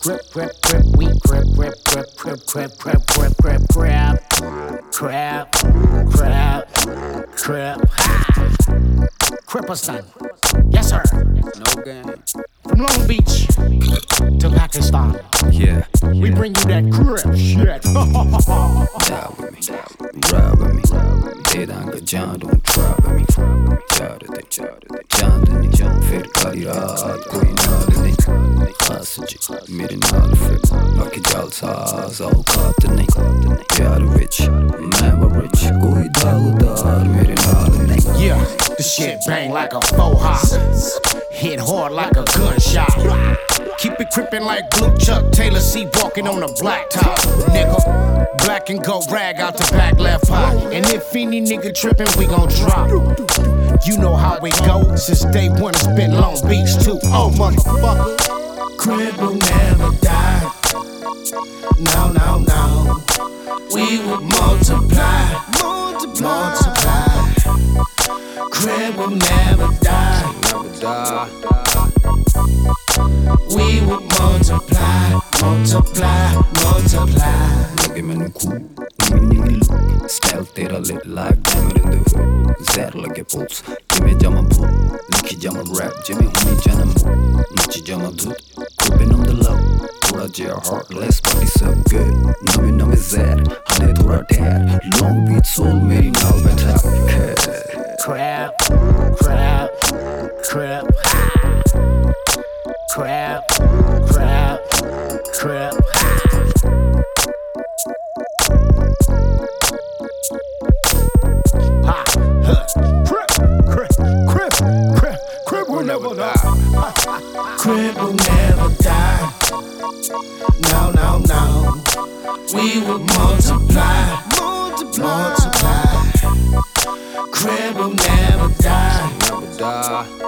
Grip, grip, grip, we grip, grip, grip, grip, grip, grip, grip, grip, grab, crab, crab, crab. Cripperson, yes sir. No game. From Long Beach to Pakistan. Yeah. We bring you that crip shit. Die with me, ride with me. Dedanga जान don't try with me. जान दे फिर करी रात कोई नाल नहीं खास जी मेरे नाल फिर बाकी जालसाज औकात नहीं प्यार विच मैं rich कोई दागदार मेरे नाल नहीं. Yeah, this shit bang like a faux hop. Hit hard like a gunshot. Keep it crippin' like Blue Chuck Taylor C walking on a blacktop. Nigga, black and gold rag out the back left eye. And if any nigga trippin', we gon' drop. You know how it go. Since day one, it's been Long Beach too. Oh, motherfucker. Crib will never die. No, no, no. We will multiply. Multiply. Crib will never die. Never die. We will multiply, multiply, multiply. लगे मैनू cool, mini look. Style तेरा lit like diamond in the hood. Zehर लगे pulse, जिमें जामा भूत. लिखी Jama rap, जिमें हुनी जाना mood. नची जामा धूत, crippin' on the low. थोड़ा जिया heartless, body so good. नवे zehर, हने थोड़ा ठहर. Long Beach soul मेरी नाव बैठा है. Crab, crab, crab. Crab, crab, crab. Ha, huh. Crib, crib, crib, crib, crib will never die. Crib will never die. No, no, no. We will multiply, multiply. Crib will never die. Never die.